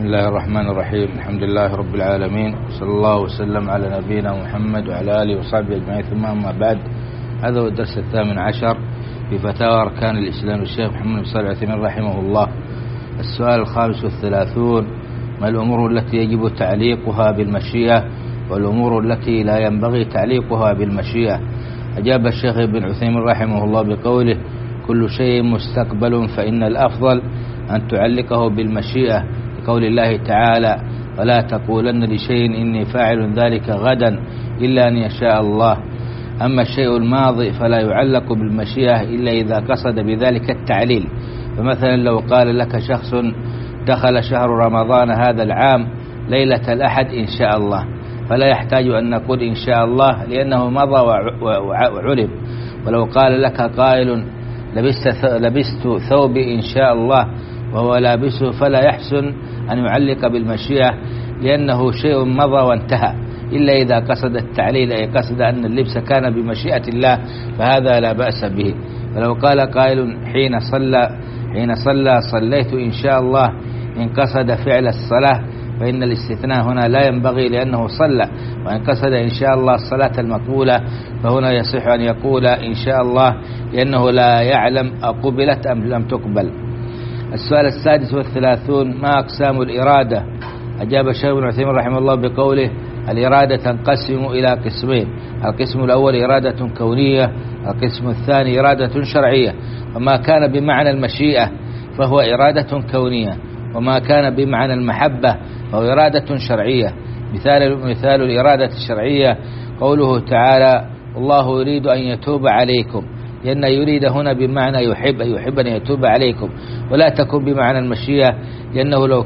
الله الرحمن الرحيم. الحمد لله رب العالمين، صلى الله وسلم على نبينا محمد وعلى آله وصحبه أجمعين، ثم أما بعد. هذا هو الدرس 18 في فتاوى أركان الإسلام للشيخ محمد بن صالح العثيمين رحمه الله. السؤال 35: ما الأمور التي يجب تعليقها بالمشيئة والأمور التي لا ينبغي تعليقها بالمشيئة؟ أجاب الشيخ ابن عثيمين رحمه الله بقوله: كل شيء مستقبل فإن الأفضل أن تعلقه بالمشيئة، لقول الله تعالى: ولا تقولن لشيء إني فاعل ذلك غدا إلا أن يشاء الله. أما الشيء الماضي فلا يعلق بالمشيئة إلا إذا قصد بذلك التعليل. فمثلا لو قال لك شخص: دخل شهر رمضان هذا العام ليلة الأحد إن شاء الله، فلا يحتاج أن نقول إن شاء الله لأنه مضى وعلم. ولو قال لك قائل: لبست ثوبي إن شاء الله وهو لابسه، فلا يحسن أن يعلق بالمشيئة لأنه شيء مضى وانتهى، إلا إذا قصد التعليل، أي قصد أن اللبس كان بمشيئة الله، فهذا لا بأس به. ولو قال قائل: حين صلى صليت إن شاء الله، إن قصد فعل الصلاة فإن الاستثناء هنا لا ينبغي لأنه صلى، وإن قصد إن شاء الله الصلاة المقبولة فهنا يصح أن يقول إن شاء الله لأنه لا يعلم أقبلت أم لم تقبل. السؤال 36: ما أقسام الإرادة؟ أجاب الشيخ ابن عثيمين رحمه الله بقوله: الإرادة تنقسم إلى قسمين: القسم الأول إرادة كونية، القسم الثاني إرادة شرعية. وما كان بمعنى المشيئة فهو إرادة كونية، وما كان بمعنى المحبة فهو إرادة شرعية. مثال الإرادة الشرعية قوله تعالى: والله يريد أن يتوب عليكم، لأن يريد هنا بمعنى يحب أن يتوب عليكم، ولا تكون بمعنى المشيئة، لأنه لو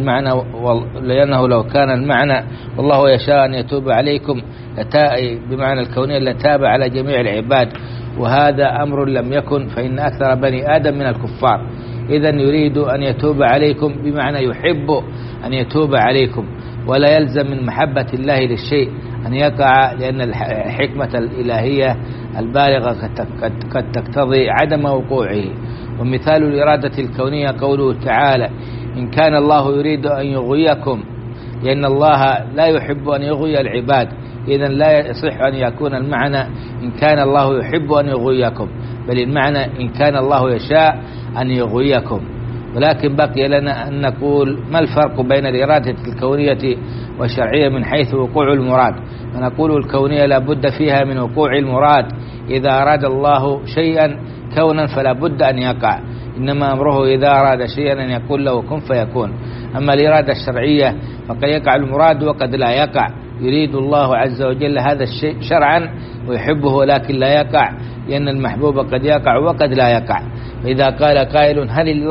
كان المعنى والله يشاء أن يتوب عليكم بمعنى الكونية لتاب على جميع العباد، وهذا أمر لم يكن، فإن أكثر بني آدم من الكفار. إذن يريد أن يتوب عليكم بمعنى يحب أن يتوب عليكم، ولا يلزم من محبة الله للشيء أن يقع، لأن الحكمة الإلهية البالغة قد تقتضي عدم وقوعه. ومثال الإرادة الكونية قوله تعالى: إن كان الله يريد أن يغويكم، لأن الله لا يحب أن يغوي العباد، إذن لا يصح أن يكون المعنى إن كان الله يحب أن يغويكم، بل المعنى إن كان الله يشاء أن يغويكم. ولكن بقي لنا أن نقول: ما الفرق بين الإرادة الكونية والشرعية من حيث وقوع المراد؟ فنقول: الكونية لا بد فيها من وقوع المراد، إذا أراد الله شيئا كونا فلا بد أن يقع، إنما أمره إذا أراد شيئا أن يقول له كن فيكون. أما الإرادة الشرعية فقد يقع المراد وقد لا يقع، يريد الله عز وجل هذا الشيء شرعا ويحبه لكن لا يقع، لأن المحبوب قد يقع وقد لا يقع. فإذا قال قائل: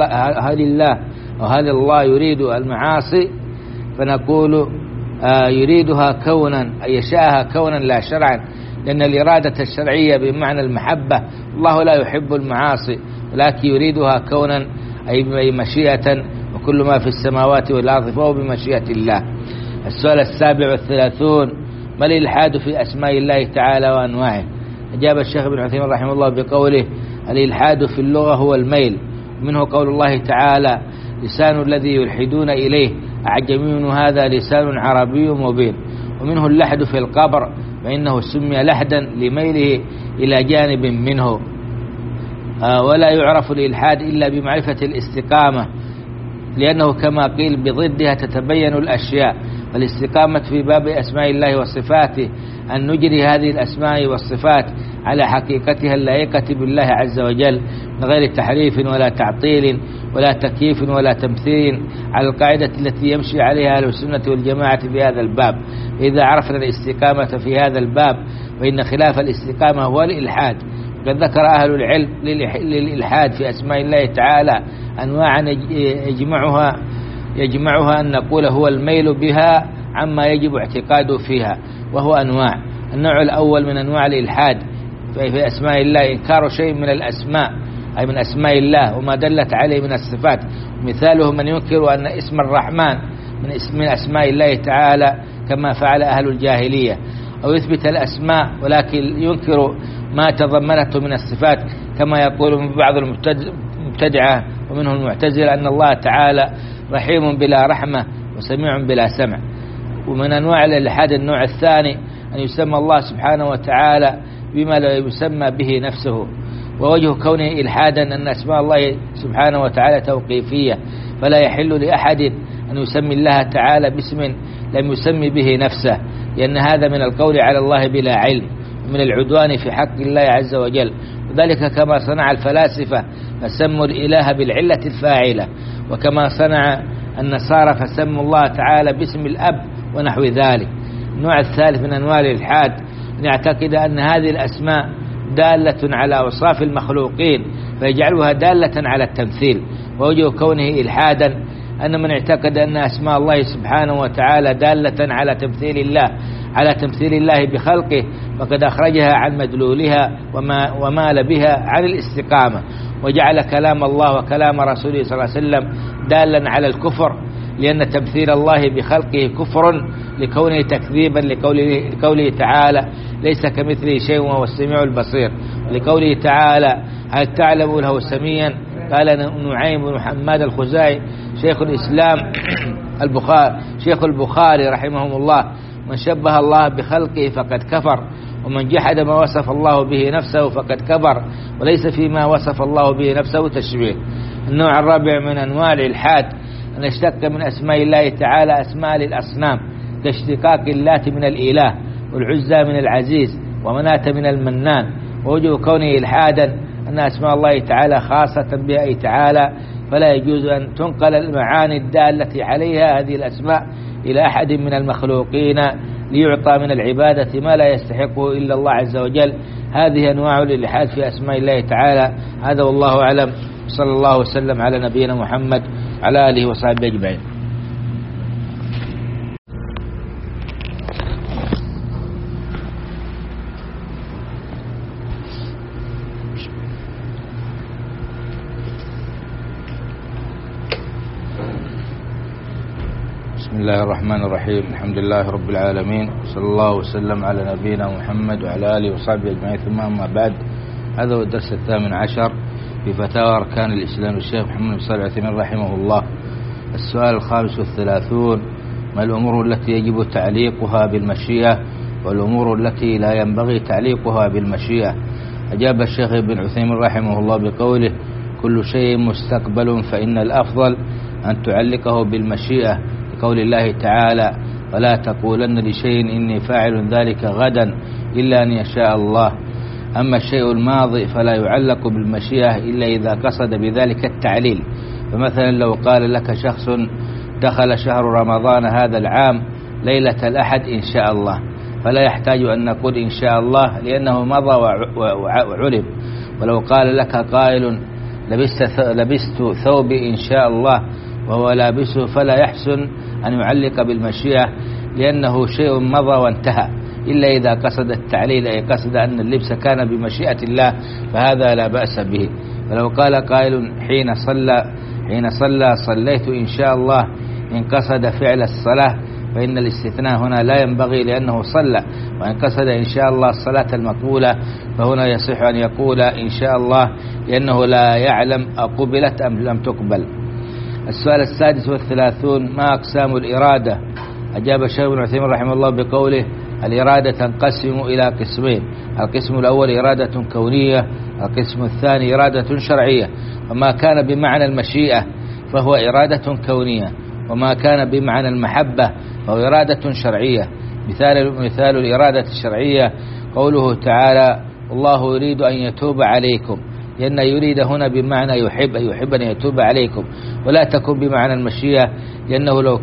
هل الله يريد المعاصي؟ فنقول: يريدها كونا، أي يشاءها كونا لا شرعا، لأن الإرادة الشرعية بمعنى المحبة، الله لا يحب المعاصي ولكن يريدها كونا أي مشيئة، وكل ما في السماوات والأرض فهو بمشيئة الله. السؤال 37: ما الإلحاد في أسماء الله تعالى وأنواعه؟ أجاب الشيخ ابن عثيمين رحمه الله بقوله: الإلحاد في اللغة هو الميل، منه قول الله تعالى: لسان الذي يلحدون إليه أعجمي هذا لسان عربي مبين. ومنه اللحد في القبر، فإنه سمي لحدا لميله إلى جانب منه. ولا يعرف الإلحاد إلا بمعرفة الاستقامة، لأنه كما قيل بضدها تتبين الأشياء. فالاستقامة في باب أسماء الله وصفاته أن نجري هذه الأسماء والصفات على حقيقتها اللائقة بالله عز وجل، من غير تحريف ولا تعطيل ولا تكييف ولا تمثيل، على القاعدة التي يمشي عليها أهل السنة والجماعة في هذا الباب. إذا عرفنا الاستقامة في هذا الباب فإن خلاف الاستقامة هو الإلحاد. قد ذكر أهل العلم للإلحاد في أسماء الله تعالى أنواعا يجمعها أن نقول هو الميل بها عما يجب اعتقاده فيها، وهو أنواع. النوع الأول من أنواع الإلحاد في أسماء الله إنكار شيء من الأسماء، أي من أسماء الله وما دلت عليه من الصفات. مثاله من ينكر أن اسم الرحمن من أسماء الله تعالى كما فعل أهل الجاهلية، أو يثبت الأسماء ولكن ينكر ما تضمنته من الصفات، كما يقول من بعض المبتدعة ومنهم المعتزلة أن الله تعالى رحيم بلا رحمة، وسميع بلا سمع. ومن أنواع الإلحاد النوع الثاني أن يسمى الله سبحانه وتعالى بما لا يسمى به نفسه. ووجه كونه إلحادا أن أسماء الله سبحانه وتعالى توقيفية، فلا يحل لأحد أن يسمي الله تعالى باسم لم يسمي به نفسه، لأن هذا من القول على الله بلا علم ومن العدوان في حق الله عز وجل. وذلك كما صنع الفلاسفة فسموا الإله بالعلة الفاعلة، وكما صنع النصارى فسموا الله تعالى باسم الأب ونحو ذلك. النوع الثالث من أنواع الإلحاد أن يعتقد أن هذه الأسماء دالة على أوصاف المخلوقين فيجعلها دالة على التمثيل. ووجه كونه إلحادا أن من اعتقد أن أسماء الله سبحانه وتعالى دالة على تمثيل الله بخلقه فقد أخرجها عن مدلولها ومال بها عن الاستقامة، وجعل كلام الله وكلام رسوله صلى الله عليه وسلم دالا على الكفر، لأن تمثيل الله بخلقه كفر لكونه تكذيبا لقوله تعالى ليس كمثله شيء وهو السميع البصير، لقوله تعالى هل تعلم له سميا. قال نعيم بن محمد الخزاعي شيخ الإسلام شيخ البخاري رحمه الله: من شبه الله بخلقه فقد كفر، ومن جحد ما وصف الله به نفسه فقد كفر، وليس فيما وصف الله به نفسه تشبيه. النوع الرابع من أنواع الإلحاد أن يشتق من أسماء الله تعالى أسماء للأصنام، كاشتقاق اللات من الإله والعزى من العزيز ومناة من المنان. ووجه كونه إلحادا أن أسماء الله تعالى خاصة بها تعالى، فلا يجوز أن تنقل المعاني الدالة عليها هذه الأسماء إلى أحد من المخلوقين ليعطى من العبادة ما لا يستحقه إلا الله عز وجل. هذه أنواع الإلحاد في أسماء الله تعالى. هذا والله أعلم، صلى الله وسلم على نبينا محمد على آله وصحبه أجمعين. بسم الله الرحمن الرحيم. الحمد لله رب العالمين، صلى الله وسلم على نبينا محمد وعلى آله وصحبه أجمعين، ثم أما بعد. هذا هو الدرس 18 في فتاوى أركان الإسلام الشيخ محمد بن صالح العثيمين رحمه الله. السؤال 35: ما الأمور التي يجب تعليقها بالمشيئة والأمور التي لا ينبغي تعليقها بالمشيئة؟ أجاب الشيخ ابن عثيمين رحمه الله بقوله: كل شيء مستقبل فإن الأفضل أن تعلقه بالمشيئة، لقول الله تعالى: ولا تقولن لشيء إني فاعل ذلك غدا إلا أن يشاء الله. أما الشيء الماضي فلا يعلق بالمشيئة إلا إذا قصد بذلك التعليل. فمثلا لو قال لك شخص: دخل شهر رمضان هذا العام ليلة الأحد إن شاء الله، فلا يحتاج أن نقول إن شاء الله لأنه مضى وعلم. ولو قال لك قائل: لبست ثوبي إن شاء الله وهو لابسه، فلا يحسن أن يعلق بالمشيئة لأنه شيء مضى وانتهى، إلا إذا قصد التعليل، أي قصد أن اللبس كان بمشيئة الله، فهذا لا بأس به. ولو قال قائل: حين صلى صليت إن شاء الله، إن قصد فعل الصلاة فإن الاستثناء هنا لا ينبغي لأنه صلى، وإن قصد إن شاء الله الصلاة المقبولة فهنا يصح أن يقول إن شاء الله لأنه لا يعلم أقبلت أم لم تقبل. السؤال 36: ما أقسام الإرادة؟ أجاب الشيخ ابن عثيمين رحمه الله بقوله: الإرادة تنقسم إلى قسمين: القسم الأول إرادة كونية، القسم الثاني إرادة شرعية. وما كان بمعنى المشيئة فهو إرادة كونية، وما كان بمعنى المحبة فهو إرادة شرعية. مثال الإرادة الشرعية قوله تعالى: الله يريد أن يتوب عليكم، لأن يريد هنا بمعنى يحب أن يتوب عليكم، ولا تكون بمعنى المشيئة، لأنه لو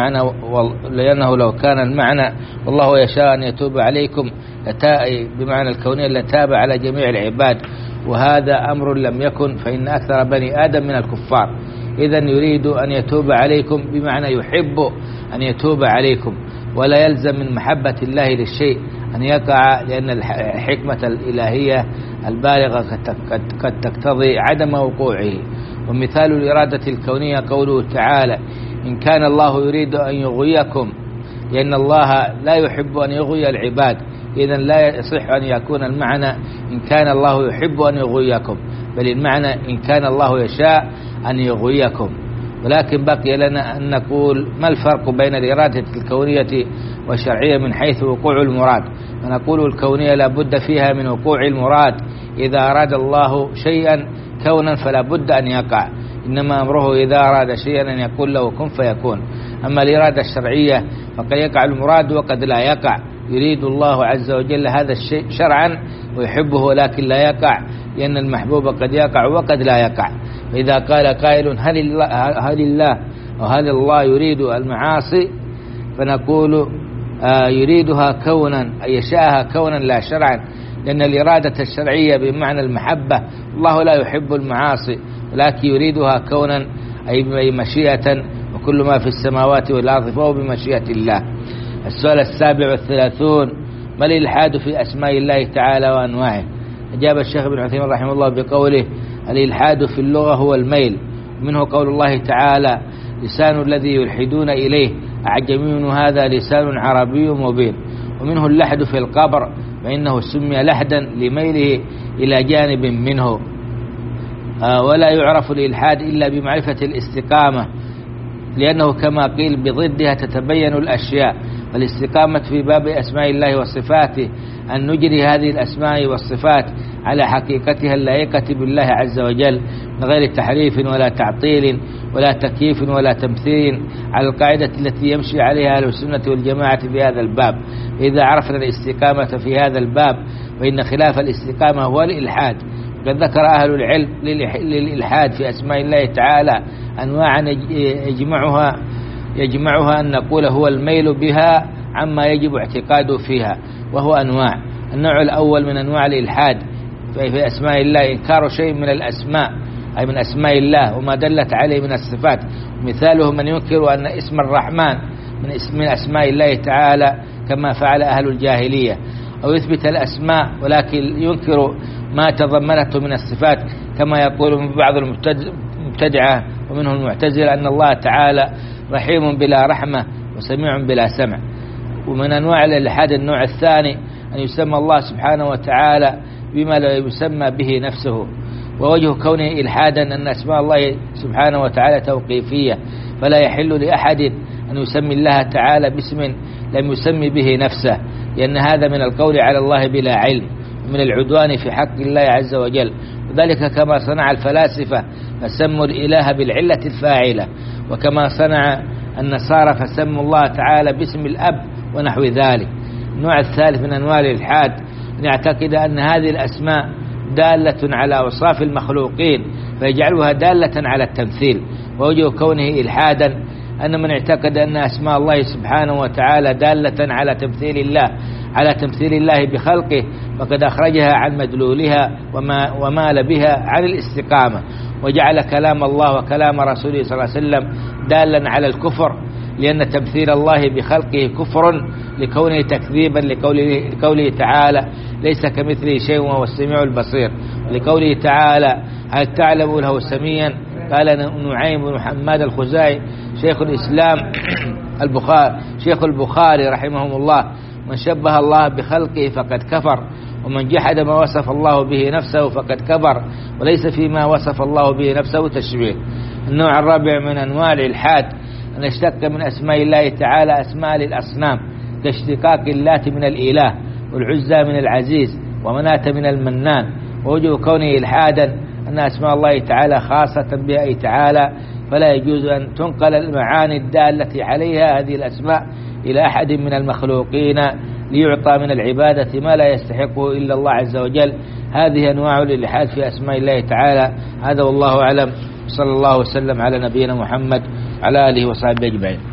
كان المعنى والله يشاء أن يتوب عليكم بمعنى الكونية لتاب على جميع العباد، وهذا أمر لم يكن، فإن أكثر بني آدم من الكفار. إذن يريد أن يتوب عليكم بمعنى يحب أن يتوب عليكم، ولا يلزم من محبة الله للشيء أن يقع، لأن الحكمة الإلهية البالغة قد تقتضي عدم وقوعه. ومثال الإرادة الكونية قوله تعالى: إن كان الله يريد أن يغويكم، لأن الله لا يحب أن يغوي العباد، إذن لا يصح أن يكون المعنى إن كان الله يحب أن يغويكم، بل المعنى إن كان الله يشاء أن يغويكم. ولكن بقي لنا أن نقول ما الفرق بين الإرادة الكونية والشرعية من حيث وقوع المراد. فنقول الكونية لا بد فيها من وقوع المراد، إذا أراد الله شيئا كونا فلا بد أن يقع، إنما أمره إذا أراد شيئا أن يقول له كن فيكون. أما الإرادة الشرعية فقد يقع المراد وقد لا يقع، يريد الله عز وجل هذا الشيء شرعا ويحبه ولكن لا يقع، لأن المحبوب قد يقع وقد لا يقع. فإذا قال قائل هل الله يريد المعاصي، فنقول يريدها كونا أي يشاءها كونا لا شرعا، لأن الإرادة الشرعية بمعنى المحبة، الله لا يحب المعاصي ولكن يريدها كونا أي مشيئة، وكل ما في السماوات والأرض فهو بمشيئة الله. السؤال 37: ما الإلحاد في أسماء الله تعالى وأنواعه؟ أجاب الشيخ ابن عثيمين رحمه الله بقوله: الإلحاد في اللغة هو الميل، منه قول الله تعالى: لسان الذي يلحدون إليه أعجمي هذا لسان عربي مبين. ومنه اللحد في القبر، فإنه سمي لحدا لميله إلى جانب منه. ولا يعرف الإلحاد إلا بمعرفة الاستقامة، لأنه كما قيل بضدها تتبين الأشياء. فالاستقامة في باب أسماء الله وصفاته أن نجري هذه الأسماء والصفات على حقيقتها اللائقة بالله عز وجل من غير تحريف ولا تعطيل ولا تكييف ولا تمثيل، على القاعدة التي يمشي عليها أهل السنة والجماعة في هذا الباب. إذا عرفنا الاستقامة في هذا الباب فإن خلاف الاستقامة هو الإلحاد. قد ذكر أهل العلم للإلحاد في أسماء الله تعالى أنواعا يجمعها أن نقول هو الميل بها عما يجب اعتقاده فيها، وهو أنواع. النوع الأول من أنواع الإلحاد في أسماء الله إنكار شيء من الأسماء، أي من أسماء الله وما دلت عليه من الصفات. مثاله من ينكر أن اسم الرحمن من أسماء الله تعالى كما فعل أهل الجاهلية، أو يثبت الأسماء ولكن ينكر ما تضمنته من الصفات، كما يقول من بعض المبتدعة ومنه المعتزلة أن الله تعالى رحيم بلا رحمة وسميع بلا سمع. ومن أنواع الإلحاد النوع الثاني أن يسمى الله سبحانه وتعالى بما لا يسمى به نفسه. ووجه كونه إلحادا أن أسماء الله سبحانه وتعالى توقيفية، فلا يحل لأحد أن يسمي الله تعالى باسم لم يسمي به نفسه، لأن هذا من القول على الله بلا علم ومن العدوان في حق الله عز وجل. وذلك كما صنع الفلاسفة فسموا الإله بالعلة الفاعلة، وكما صنع النصارى فسموا الله تعالى باسم الأب ونحو ذلك. النوع الثالث من أنواع الإلحاد أن يعتقد أن هذه الأسماء دالة على أوصاف المخلوقين فيجعلها دالة على التمثيل. ووجه كونه إلحادا أن من اعتقد أن أسماء الله سبحانه وتعالى دالة على تمثيل الله بخلقه فقد أخرجها عن مدلولها ومال بها عن الاستقامة، وجعل كلام الله وكلام رسوله صلى الله عليه وسلم دالا على الكفر، لأن تمثيل الله بخلقه كفر لكونه تكذيبا لقوله تعالى: ليس كمثله شيء وهو السميع البصير. ولقوله تعالى: هل تعلم له سميا؟ قال نعيم بن حماد الخزاعي شيخ الإسلام شيخ البخاري رحمهم الله: من شبه الله بخلقه فقد كفر، ومن جحد ما وصف الله به نفسه فقد كفر، وليس فيما وصف الله به نفسه تشبيه. النوع الرابع من أنواع الإلحاد أن يشتق من أسماء الله تعالى أسماء للأصنام، كاشتقاق اللات من الإله والعزى من العزيز ومناة من المنان. ووجه كونه إلحادا أن أسماء الله تعالى خاصة بها تعالى، فلا يجوز أن تنقل المعاني الدالة عليها هذه الأسماء إلى أحد من المخلوقين ليعطى من العبادة ما لا يستحقه إلا الله عز وجل. هذه أنواع الإلحاد في أسماء الله تعالى. هذا والله أعلم، صلى الله وسلم على نبينا محمد وعلى آله وصحبه أجمعين.